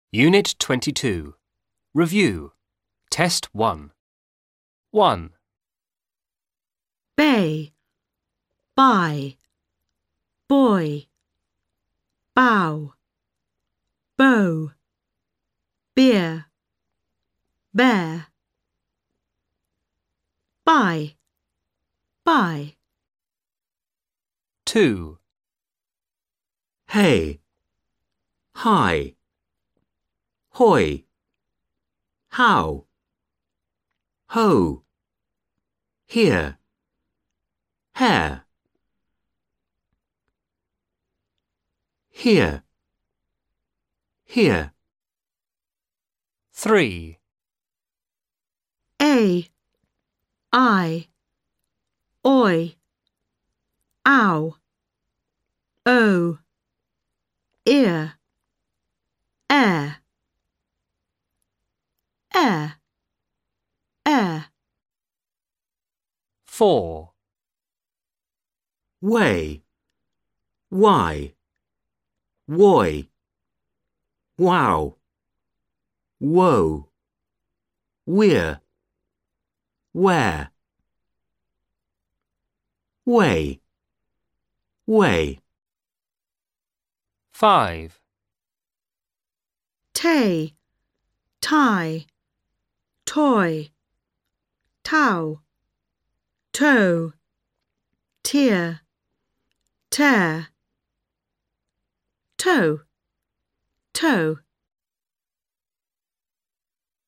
Unit 22. Review. Test 1. 1, bay, buy, boy, bow, bow, beer, bear, buy, buy. 2, Hey, hi, hoy, how, ho, here, hair, here, here. 3, A, I, oi, ow, o, ear, air, air, air. 4, Way, why, woy, wow, woe, we're, where, way, way. 5, tay, tie, toy, tow, toe, tear, tear, toe, toe.